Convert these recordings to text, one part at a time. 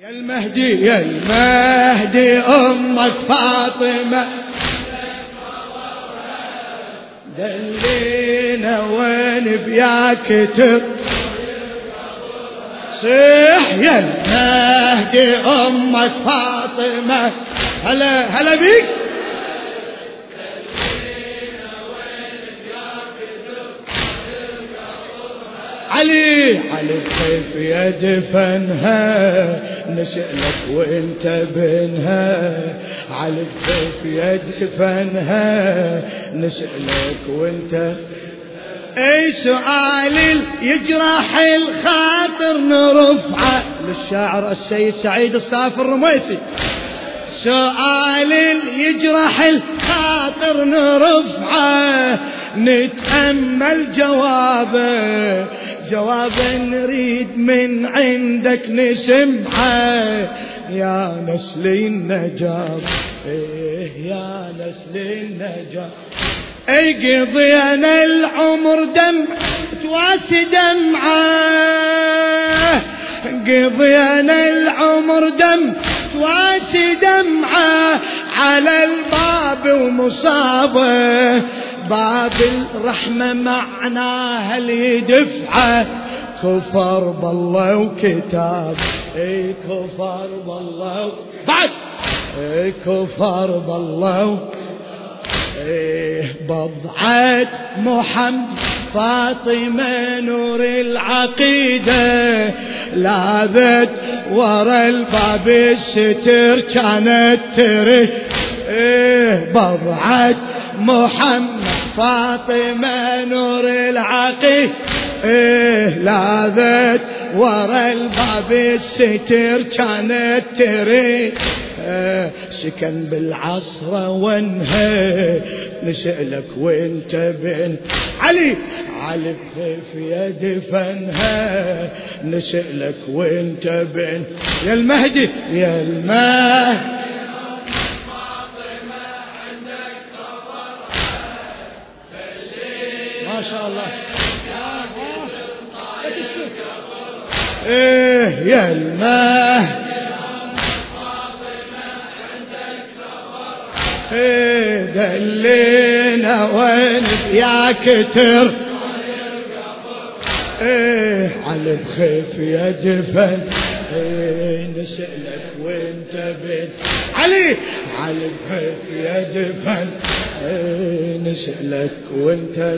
يا المهدي يا المهدي أمك فاطمة دلينا وين بياك صيح يا المهدي أمك فاطمة هلا بيك علي بخيف يدفنها نسألك وانت بنها علي بخيف يدفنها نسألك وانت اي سؤال يجرح الخاطر نرفعه للشاعر السيد سعيد الصافي الرميثي سؤال يجرح الخاطر نرفعه نتأمل جوابه نريد من عندك نسمعه يا نسل النجاب يا نسل النجاب قضينا العمر دم تواسي دمعه قضينا العمر دم تواسي دمعه على الباب ومصابه باب الرحمة معناها اللي دفعه كفر بالله وكتاب كفر بالله بعد كفر بالله بضعة محمد فاطمة نور العقيدة لاذت ورا الباب الستر كانت تري بضعة محمد فاطمة نور العقيدة لاذت ورا الباب الستر كانت تري سكن بالعصر وانهى نسألك وانت بين علي بخيف يدفنها نسألك وانت بين يا المهدي يا المهدي ما شاء الله يا المهدي دلينا وين يا كتر علي بخيف يدفن نسألك وانت بين علي بخيف يدفن نسألك وانت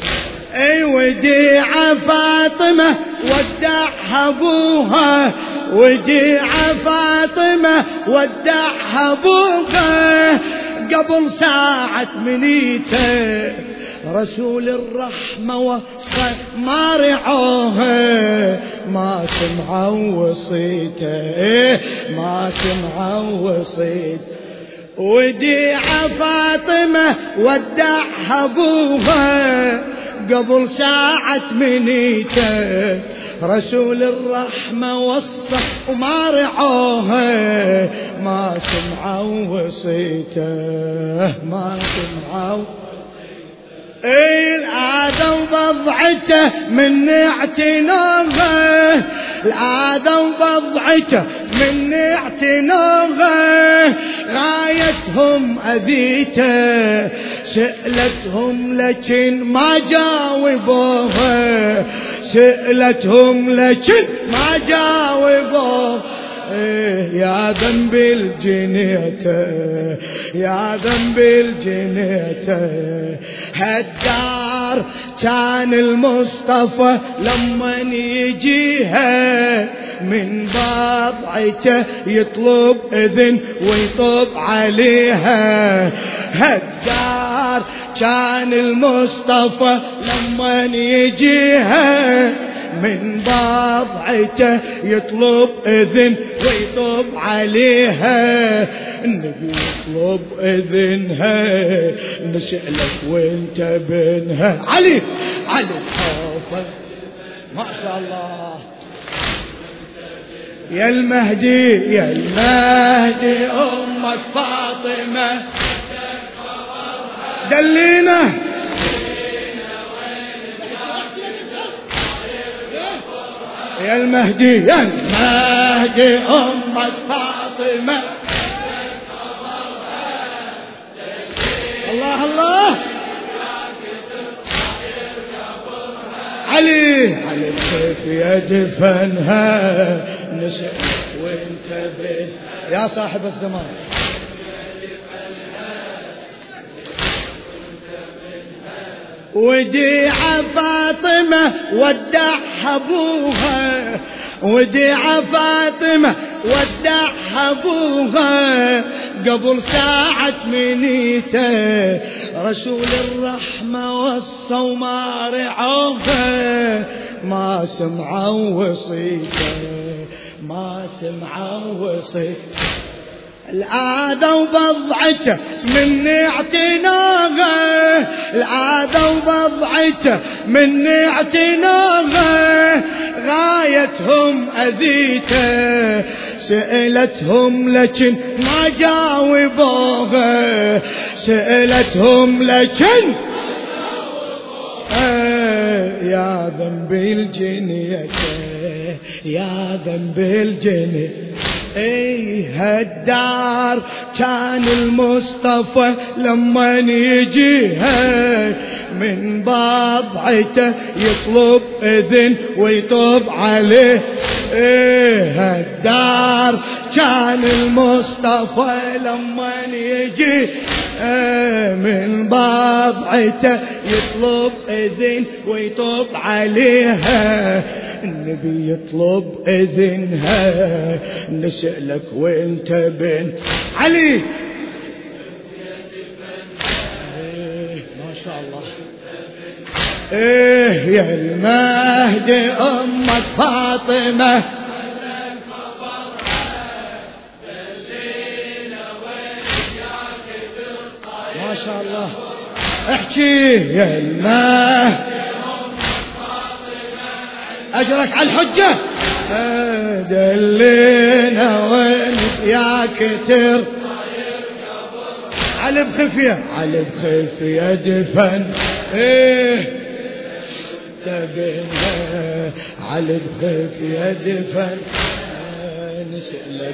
وديعة فاطمة ودعها ابوها وديعة فاطمة ودعها ابوها قبل ساعة منيته رسول الرحمة وصى ما رعوها ما سمعوا وصيته ما سمعوا وصيته وديعة فاطمة ودعها ابوها قبل ساعة منيته رسول الرحمة وصى وما رعوها ما سمعوا وصيته ما سمعوا الآذى وبضعته من اعتناغه الآذى وبضعته من اعتناغه غايتهم أذيته سألتهم لكن ما جاوبوها سألتهم لكن ما جاوبوها يا ذنب الجنيته يا ذنب الجنيته هالدار كان المصطفى لما يجيها من بضعته يطلب إذن ويطب عليها هالدار كان المصطفى لما يجيها من بضعته يطلب إذن ويطب عليها النبي يطلب إذنها نسألك وانت بينها علي خوفا ما شاء الله يا المهدي يا المهدي أمك فاطمة دلينا يا المهدي يا المهدي أمة فاطمة. الله الله. علي علي كيف يدفنها نسألك وانت بين يا صاحب الزمان. وديع فاطمة ودعها ابوها، وديع فاطمة ودعها ابوها قبل ساعة منيته، رسول الرحمة وصى وما رعوها، ما سمعوا وصيته ما سمعوا وصيته. العادة وبضعته من اعتناغه، العادة وبضعته من اعتناغه، غايتهم أذيته، سألتهم لكن ما جاوبوها، سألتهم لكن يا ذنب الجنية يا ذنب الجنية. هالدار كان المصطفى لما يجيها من بضعته يطلب إذن ويطوب عليه. هالدار كان المصطفى لما يجي من بضعته يطلب إذن ويطوب عليها، النبي يطلب إذنها نسألك وانت بن علي. ما شاء الله. يا المهدي أمك فاطمة، ما شاء الله. احكي يا المهدي أجرك على الحجة، دلينا وين يا كتر. علي بخفية علي بخفية دفن تبينا، علي بخفية دفن نسألك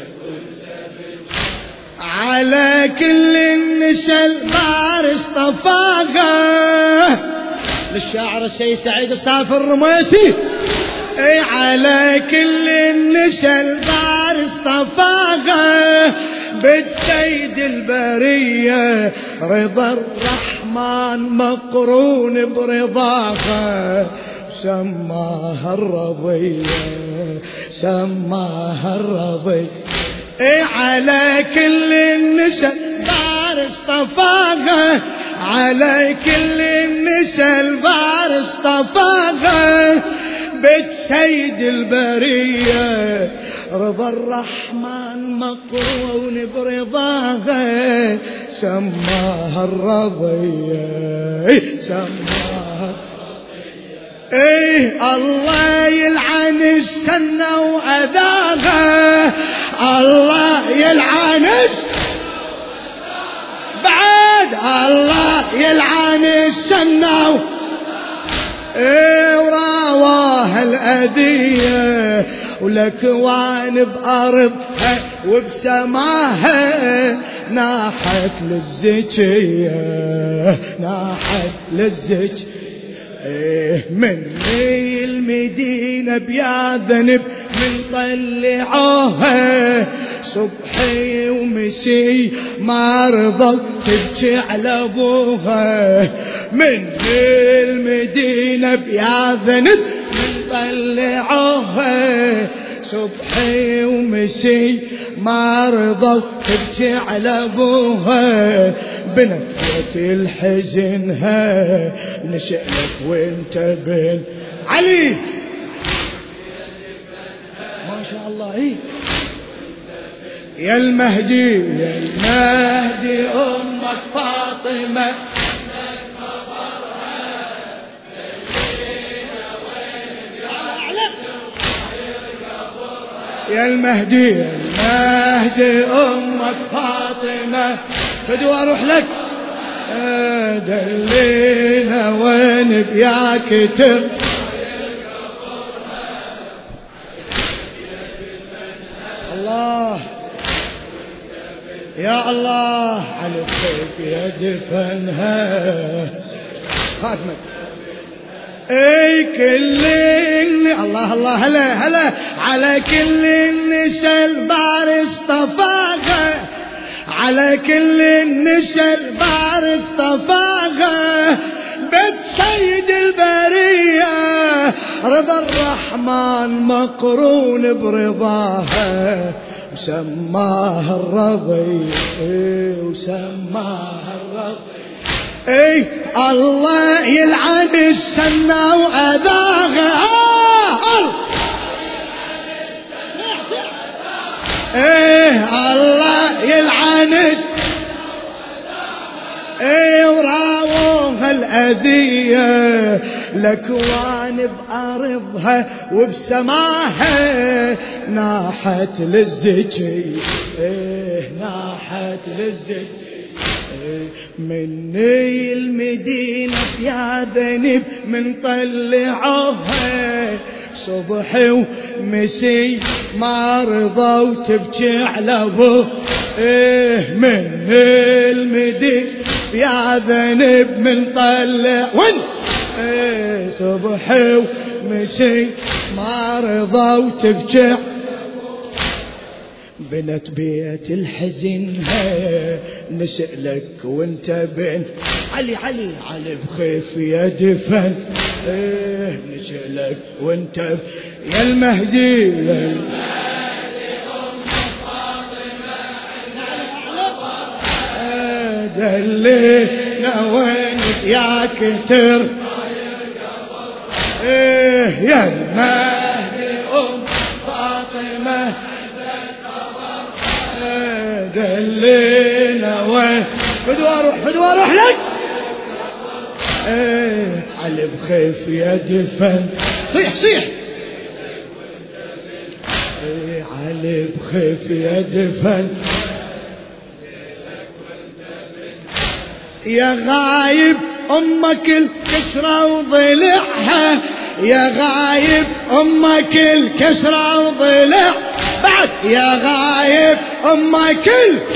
على كل النساء البار اصطفاها. للشاعر السيد سعيد الصافي الرميتي. على كل النساء البار اصطفاها، بالسيد البرية رضا الرحمن مقرون برضاها، سماها الرضية سماها الرضية. على كل النساء البار اصطفاها، على كل النساء البار اصطفاها، بالسيد البرية رضا الرحمن مقرون برضاها، سماها الرضية سماها. الله يلعن السنة وأذاها، الله يلعن بعد الله يلعن السنة وراواها الأذية، ولكوان بأرضها وبسماها ناحت للزكية ناحت للزكية. من المدينة بيا ذنب من طلعوها، صبحي ومسي ما رضوا تبكي على ابوها. من المدينة بيا ذنب من طلعوها، صبحي ومسي ما رضوا تبكي على ابوها. بنفرة الحزنها نسألك وانت بن علي. ما شاء الله. يا المهدي يا المهدي أمك فاطمة، يا المهدي يا المهدي أمك فاطمة، فدوا أروح لك دلينا وين بياك تر. الله يا الله على السيف يدفنها خاتمك. اي كل الله الله هلا هلا على كل النساء البار اصطفاها، على كل النساء البار اصطفاها، بيت سيد البرية رضا الرحمن مقرون برضاها، وسماها الرضي وسماها الرضي. اي الله يلعن السنة وأذاها، ايه الله يلعن ايه وراوها الأذية لكوان بأرضها وبسماها ناحت للزكي، ايه ناحت للزكي. مني المدينة يا ذنب من طلعوها صبح ومسي ما رضوا تبكي على ابوه. ايه من المدينة يا ذنب من طلع وين ايه صبح ومسي ما رضوا تبكي. بنت بيت الحزن نسألك وانت بين علي علي علي بخيف يدفن. ايه نسألك وانت يا المهدي يا المهدي ام فاطمة دلينا وين يا كتر. ايه يا المهدي ام فاطمة دلينا وين بدو اروح لك. ايه علي بخيف يدفن صيح صيح. ايه علي بخيف يدفن يا غايب امك الكسرة وضلعها، يا غايب امك الكسرة وضلع بعد، يا غايب امك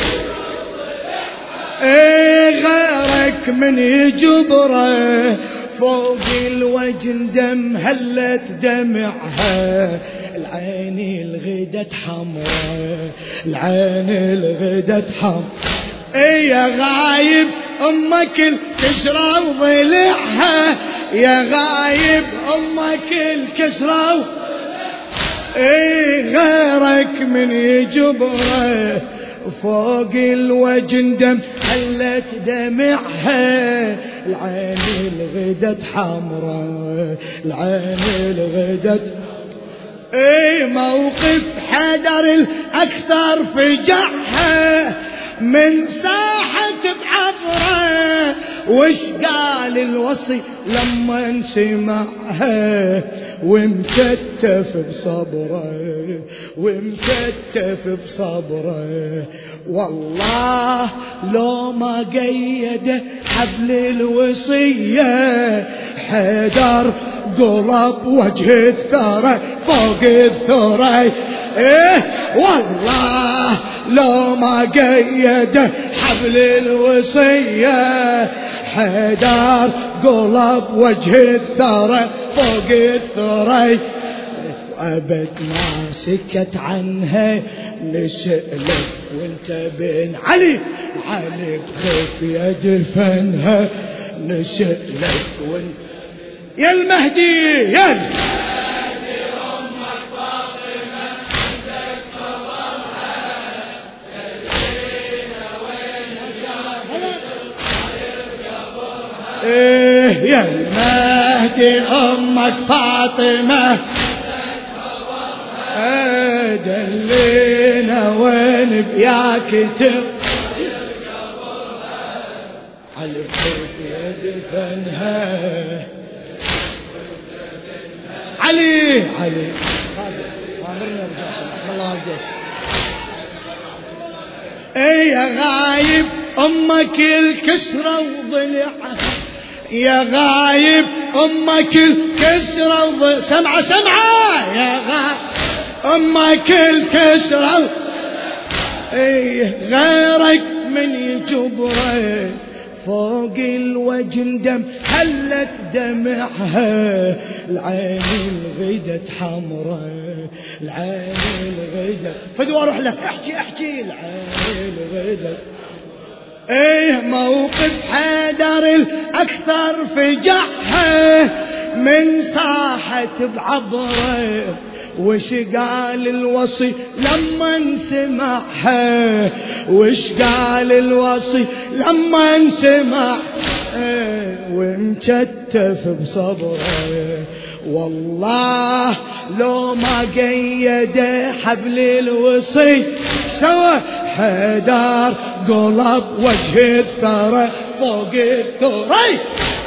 ايه غيرك من يجبره فوق الوجن دم هلت دمعها، العين الغدت حمراء العين الغدت حمراء. ايه يا غايب امك الكسرة وضلعها، يا غايب امك الكسرة ايه غيرك من يجبره فوق الوجن دم حلت دمعها، العين الغدت حمراء العين الغدت. ايه موقف حدر الاكثر فجعها من ساحة بعبره، وش قال الوصي لما سمعها ومكتف بصبره ومكتف بصبره. والله لو ما قيد حبل الوصية حيدر قلب وجه الثرى فوق الثرى. ايه والله لو ما قيد حبل الوصية حيدر قلب وجه الثرى فوق الثرى. وأبد ما سكت عنها نسألك وانت بين علي علي بخيف يدفنها نسألك وانت يا المهدي يا المهدي أمك فاطمة عندك خبرها تدرينا وين قبرها. ايه يا المهدي أمك فاطمة دلينا وين بياك على الخيف يدفنها علي علي امرنا بجاسم الله والديك. اي يا غايب امك الكسرة وضلعها، يا غايب امك الكسرة سمعة سمعة يا غايب امك الكسرة غيرك من يجبره فوق الوجه دم حلت دمعها العين الغدت حمرة العين الغدت فدوا اروح لك احكي العين الغدت موقف حيدر الاكثر فجعها من صاحت بعبره وش قال الوصي لما سمعها وش قال الوصي لما سمع ومكتف بصبره والله لو ما قيد حبل الوصي سوى حيدر قلب وجه الثرى فوق الثرى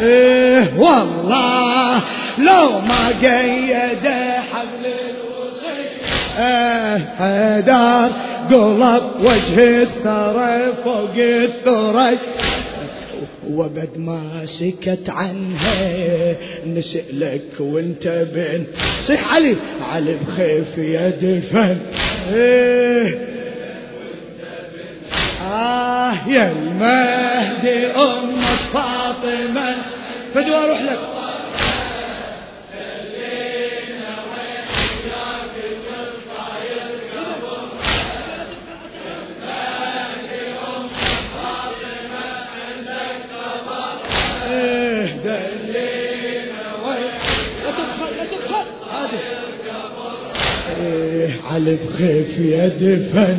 والله لو ما قيد حبل الوصي حيدر قلب وجه الثرى فوق الثرى وبد ما سكت عنها نسألك وانت بين صيح علي بخيف يدفن يا المهدي أمك فاطمة فدوا أروح لك علي بخيف يدفن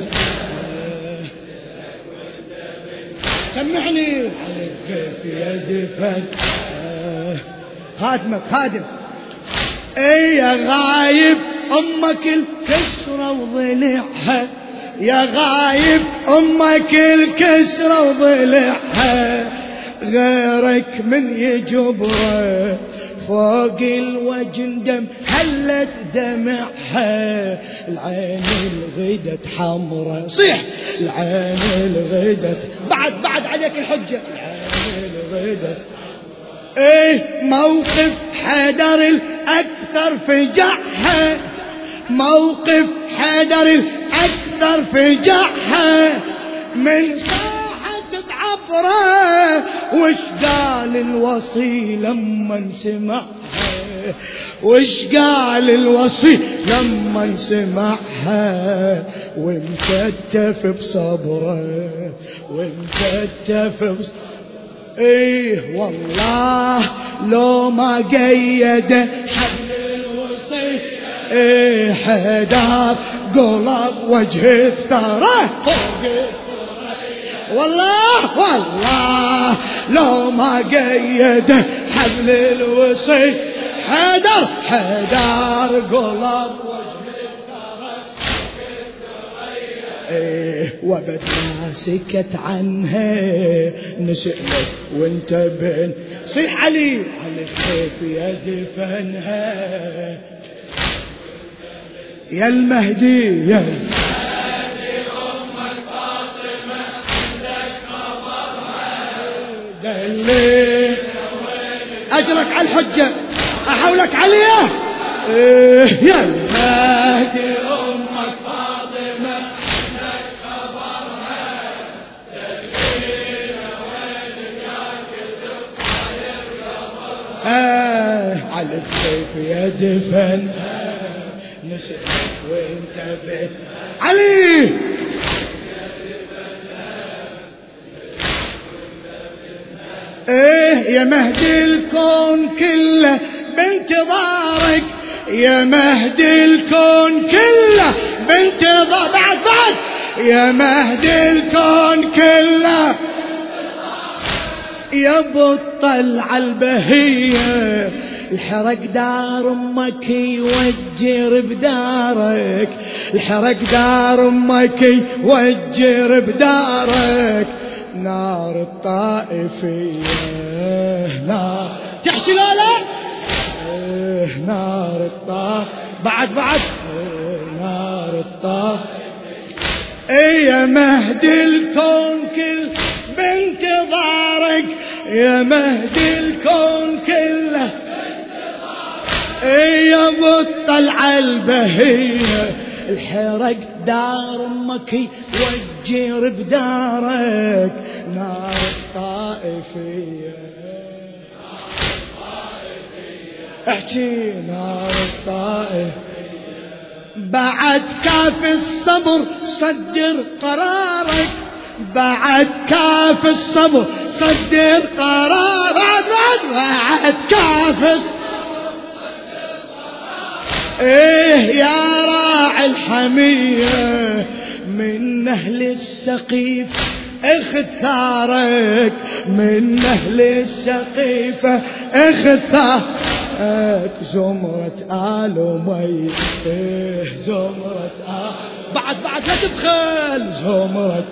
سمعني علي بخيف يدفن خادمك خادم يا غايب امك الكسرة وضلعها يا غايب امك الكسرة وضلعها غيرك من يجبره فوق الوجه دم حلت دمعها العين الغدت حمرة صيح العين الغدت بعد عليك الحجة العين الغدت موقف حيدر الأكثر فجعها موقف حيدر الأكثر فجعها من بعبره وش قال الوصي لما سمعها وش قال الوصي لما سمعها ومكتف بصبره ومكتف بصبره والله لو ما قيد حبل الوصي حيدر قلب وجه الثرى والله لو ما قيد حبل الوصي حيدر قلب وجه الثرى وبد ما سكت عنها نسألك وانت بين صيح علي كيف يدفنها يا المهدي يا اللي أجرك على الحجة أحولك عليه يا المهدي أمك فاطمة عندك خبرها تدرينا وينك يا كتب على السيف يدفنها نسألك وانت بين علي يا مهدي الكون كله بانتظارك يا مهدي الكون كله بانتظار بعد يا مهدي الكون كله يا بطلع البهية الحرق دار امك يوجر بدارك الحرق دار امك يوجر بدارك نار الطائفية نار تحشي لا نار الطائفية بعد نار الطائفية يا مهدي الكون كل بانتظارك يا مهدي الكون كله يا بطلع البهية الحرق دار أمك وجر بدارك نار الطائفية. احكي نار الطائفية بعد كاف الصبر صدر قرارك، بعد كاف الصبر صدر قرارك، بعد كاف الصبر ايه يا راعي الحمية من أهل السقيف اخذ ثارك، من أهل السقيفة اخذ ثارك زمرة آل أمية. ايه زمرة بعد لا تبخل زمرة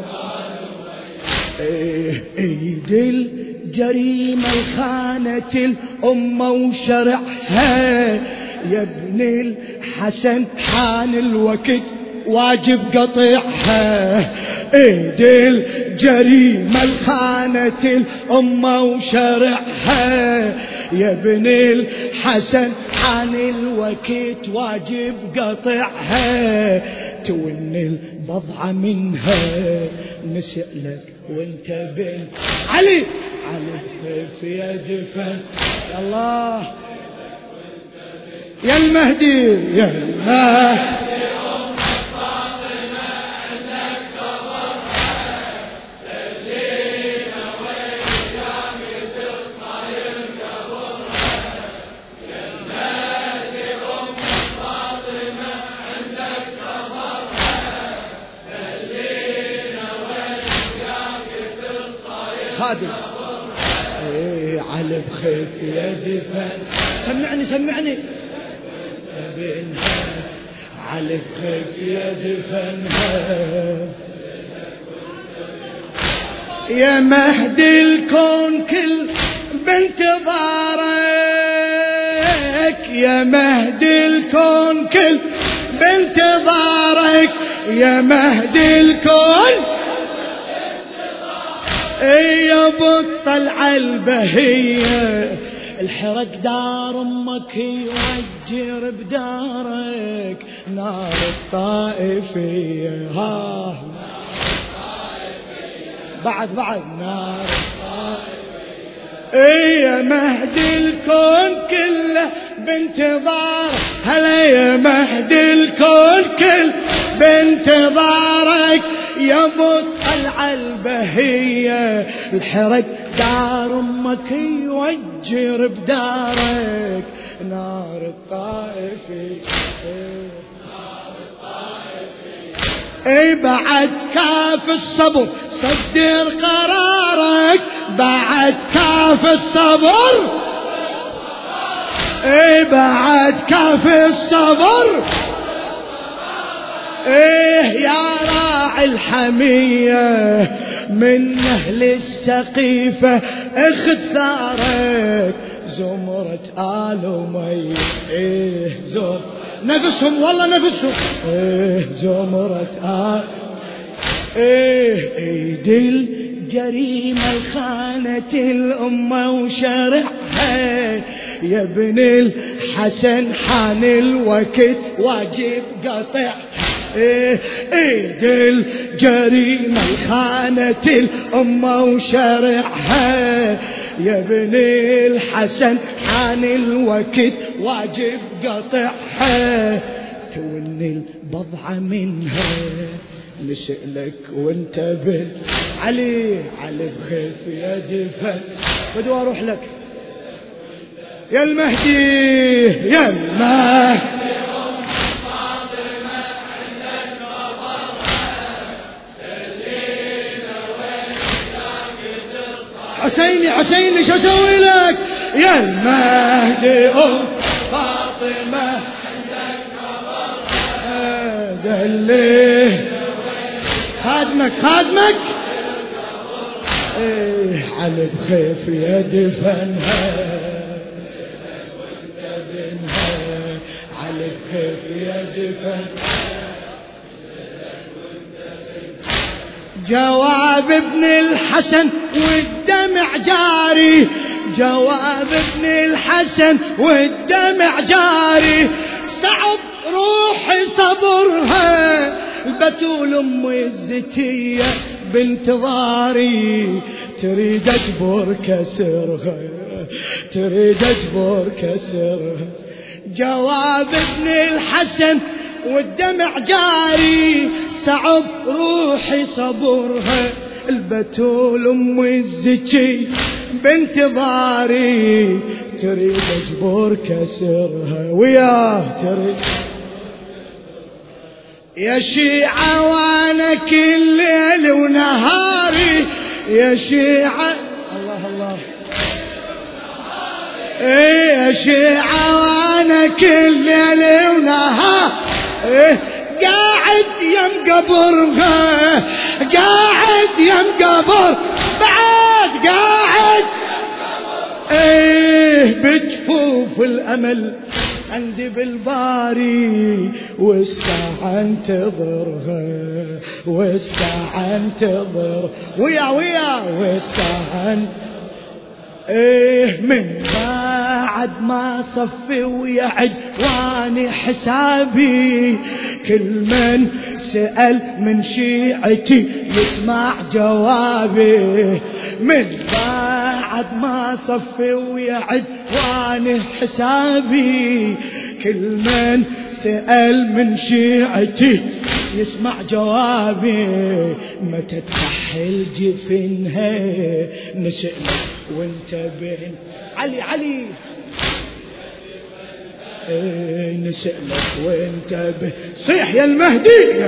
ايه ايد الجريمة الخانة الأمة وشرعها يا ابن الحسن حان الوقت واجب قطعها. ايد الجريمة الخانة الأمة وشرعها يا ابن الحسن حان الوقت واجب قطعها. تون البضعة منها نسألك وانت بين علي في يد فن الله يا المهدي يا المهدي خادم ايه على بخيف يد فن سمعني على بخيف يد فنها يا مهدي الكون كل بانتظارك، يا مهدي الكون كل بانتظارك، يا مهدي الكون يا بالطلعة البهية الحرق دار أمك يوجر بدارك نار الطائفية. ها بعد نار الطائفية يا مهدي الكون كله بانتظار، هلا يا مهدي الكون كله بانتظارك يا بالطلعة البهية الحرق دار أمك يوجر بدارك نار الطائفية. اي بعد كاف الصبر صدر قرارك، بعد كاف الصبر اي بعد كاف الصبر ايه يا راعي الحمية من أهل السقيفة اخذ ثارك زمرة آل أمية. ايه زمرة نفسهم والله نفسهم ايه زمرة آل ايه ايد الجريمة الخانة الأمة وشرعها يا ابن الحسن حان الوقت واجب قطع. ايد الجريمة الخانة الأمة وشرعها يا ابن الحسن حان الوقت واجب قطعها. تون البضعة منها نسألك وانت علي بخيف يد فن بدو اروح لك يا المهدي يا المهدي حسيني شو اسوي لك يا المهدي فاطمة هذا اللي خادمك ايه على بخيف يد فنها على بخيف يد فنها. جواب ابن الحسن والدمع جاري، جواب ابن الحسن والدمع جاري، صعب روحي صبرها البتول أم الزكية بانتظاري تريد أجبر كسرها تريد أجبر كسرها. جواب ابن الحسن والدمع جاري صعب روحي صبرها. البتول أم الزكي بانتظاري تريد أجبر كسرها وياه تريد يا شيعة وانا كل ليل ونهاري يا شيعة الله الله يا شيعة وانا كل ليل ونهار قاعد يم قبرها قاعد يم قبر بعد قاعد بجفوف الأمل عندي بالباري والساعة انتظرها والساعة انتظر ويا والساعة من بعد ما صفي ويعد واني حسابي كل من سأل من شيعتي يسمع جوابي. من بعد ما صفي ويعد واني حسابي كل من سأل من شيعتي يسمع جوابي. متى تكحل جفنها نسألك وانت بين علي نسألك وانت بين صيح يا المهدي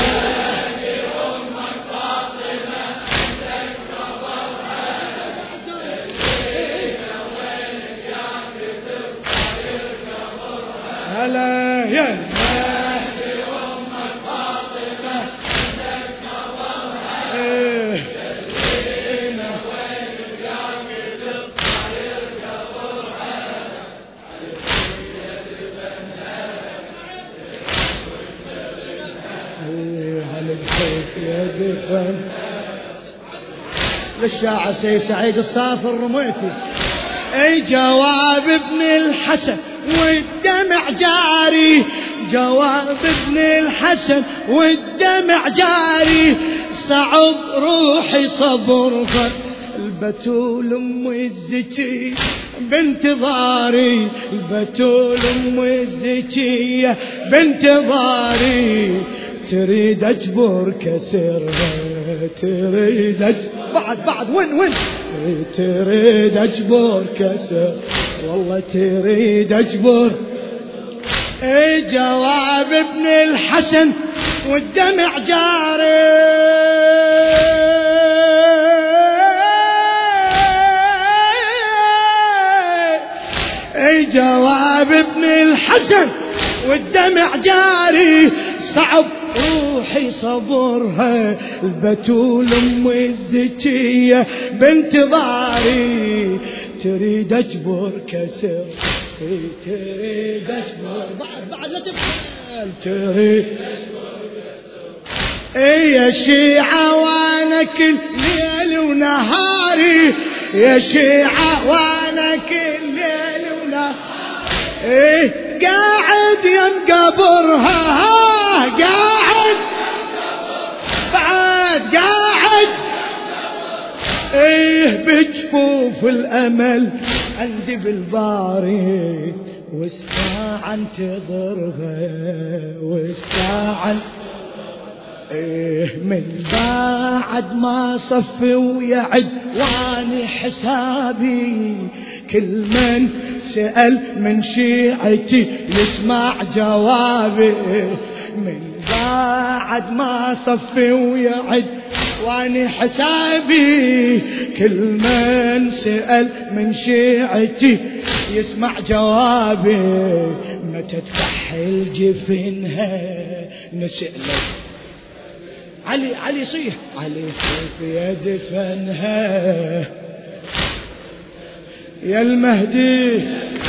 هلا يا المهدي أمك فاطمة عندك قبرها تسلينا وين القلب تطير قبرها على الخوف يا دفن للشاعر سيد سعيد الصافي الرميثي. اي جواب ابن الحسن والدمع جاري جواب ابن الحسن والدمع جاري صعب روحي صبرها. البتول أم الزكية بانتظاري البتول أم الزكية بانتظاري تريد أجبر كسرها تريد أجبر بعد وين تريد أجبر كسر والله تريد أجبر. جواب ابن الحسن والدمع جاري جواب ابن الحسن والدمع جاري صعب روحي صبرها. البتول أم الزكية بانتظاري تريد أجبر كسر تريد أجبر بعد لا تبخل تريد يا شيعة وانا كل ليل ونهاري يا شيعة وانا كل ليل ونهاري قاعد يم قبرها قاعد بعد قاعد بجفوف الأمل عندي بالباري والساعة انتظرها والساعة من بعد ما صفي ويعد واني حسابي كل من سأل من شيعتي يسمع جوابي. من بعد ما صفي ويعد واني حسابي كل من سأل من شيعتي يسمع جوابي. متى تكحل جفنها نسألك علي صيح علي خوف يا دفنها يا المهدي أمك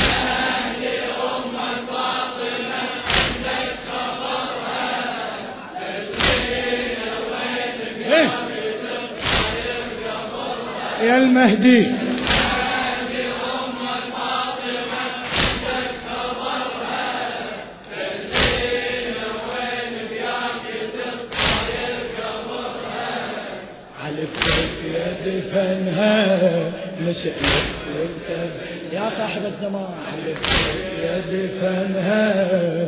فاطمة عندك خبرها تسلينا وين يا المهدي يا دفنها نسألك وانت يا صاحب الزمان يا دفنها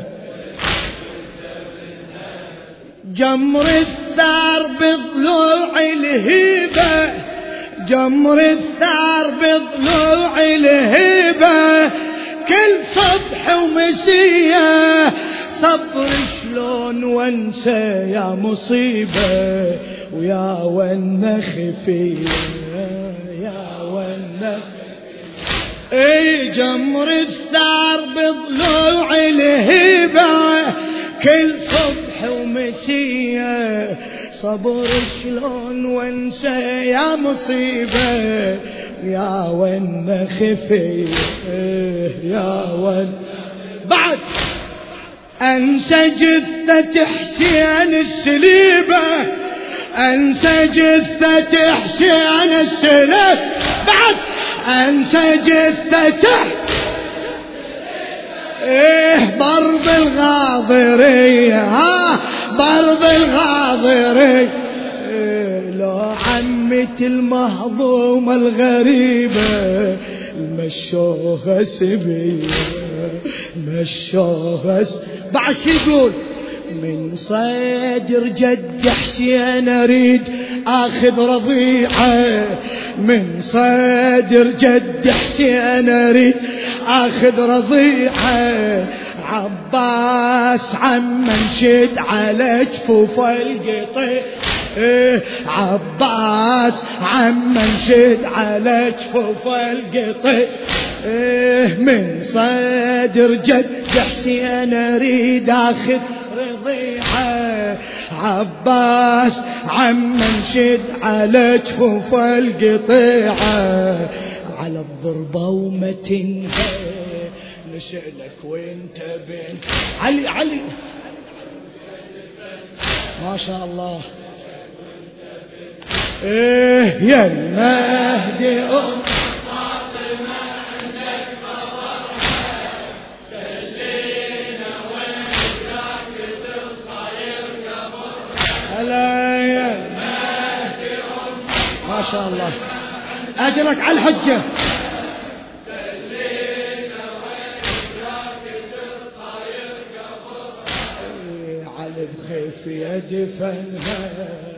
جمر الثار بضلوع الهبة جمر الثار بضلوع الهبة كل صبح ومسية صبر شلون وانسى يا مصيبة ويا والنخفية يا والنخفية اي جمر الثار بضلوع الهبة كل صبح ومسية صبر شلون وانسى يا مصيبة يا والنخفية يا ون بعد انسى جثة حسين السليبة انسى جثة حسين السليبة بعد انسى جثة برض الغاضرية برض الغاضرية لو عمتي المهضومة الغريبة مشوها سبية مشوها بعد شو يقول من صدر جد حسين اريد اخذ رضيعه من صدر جد حسين اريد اخذ رضيعه عباس عم نشد على جفوف القطيع عباس عم نشد على جفوف القطيع من صدر جد حسين اريد اخذ رضيعه عباس عم نشد على جفوف القطيعه على الضربه وما تنهي نسألك وانت بين علي علي ما شاء الله يا المهدي فاطمة عندك فرحة خلينا وياك تصير قبرها هلا يا المهدي ما شاء الله أجرك على الحجة على بخيف يدفنها